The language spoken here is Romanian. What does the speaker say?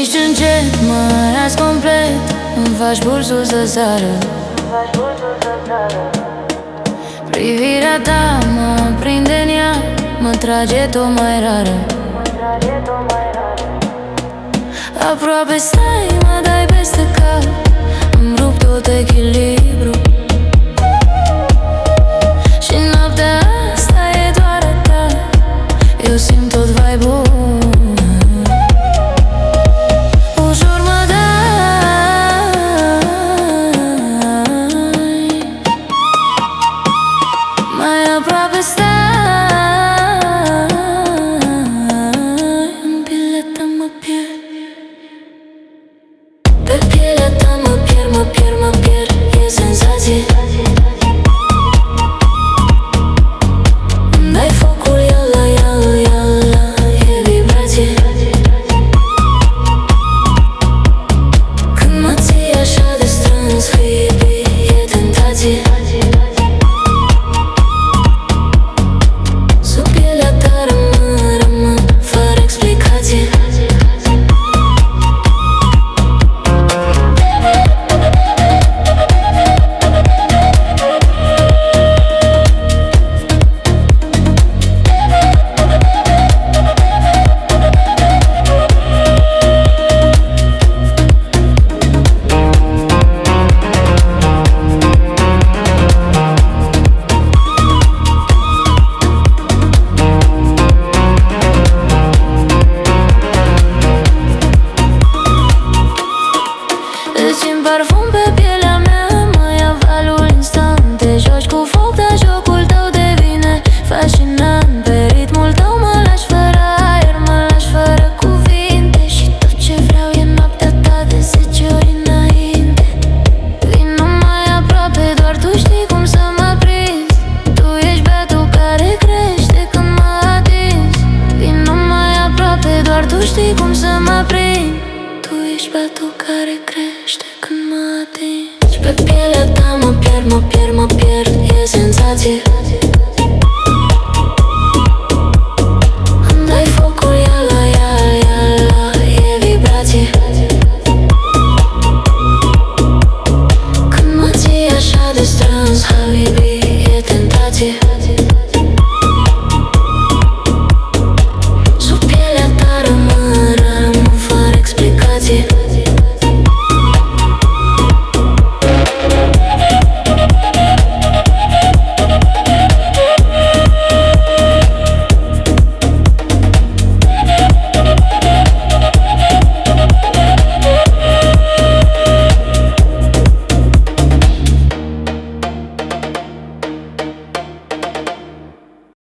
miști încet, mă las complet, îmi faci pulsul să sară. Privirea ta mă prinde în ea, mă trage tot mai rară. Aproape stai, mă dai peste cap, îmi rup tot echilibru. Și noaptea asta e doar a ta, eu simt tot vibe-ul. Ușor mă dai, mai aproape stai. În pielea ta mă pierd, pe pielea ta mă pierd, mă pierd, mă pierd. E senzație. Îmi dai focul, iala, iala, iala. E vibrație. Când mă ții așa de strâns, baby, e tentație. Sub pielea ta rămân, fără explicație. Îți-mi parfum pe pielea mea, mă ia valul instant. Te joci cu foc, dar jocul tău devine fascinant. Pe ritmul tău mă lași fără aer, mă lași fără cuvinte. Și tot ce vreau e noaptea ta de 10 ori înainte. Vino mai aproape, doar tu știi cum să mă prinzi. Tu ești beatul care crește când mă atingi. Vino mai aproape, doar tu știi cum să mă prind. Tu ești beatul care crește când mă atingi. Pe pielea ta mă pierd, mă pierd, mă pierd. E senzație.